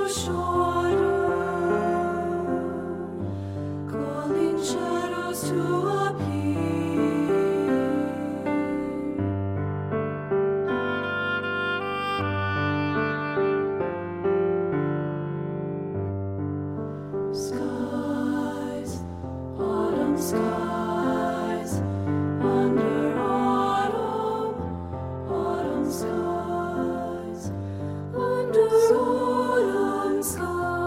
calling shadows to appear. Skies, autumn skies, under autumn, autumn skies, under autumn skies,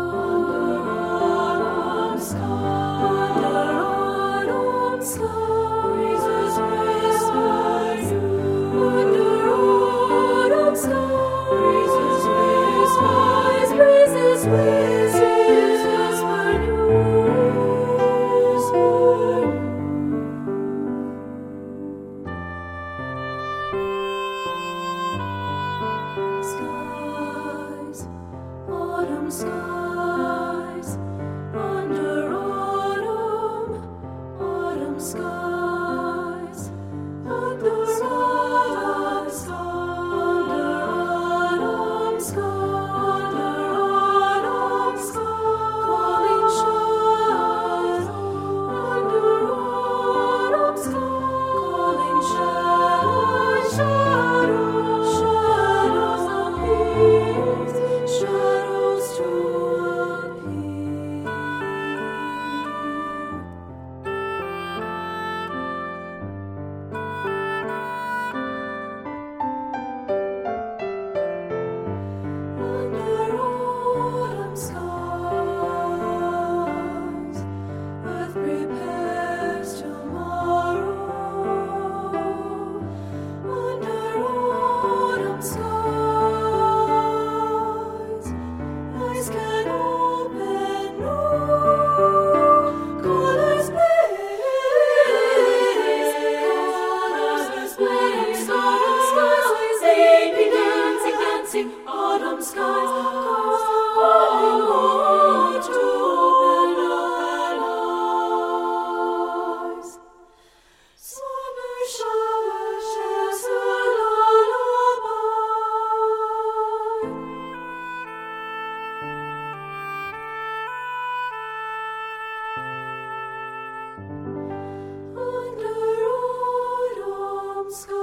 under autumn skies, breezes whisper you, under autumn skies, breezes whisper, breezes whisper you. Skies, autumn skies, under autumn, autumn skies, under autumn skies, under autumn skies, under autumn skies, calling shadows, under autumn skies, calling shadows, shadows, shadows appear, shadows to appear. Under autumn skies, earth prepares tomorrow. Under autumn skies, eyes can open, no colors blaze, colors blaze, autumn skies, singing, dancing, dancing, autumn skies, calling all to open eyes. Summer shower shares a lullaby. Under autumn skies.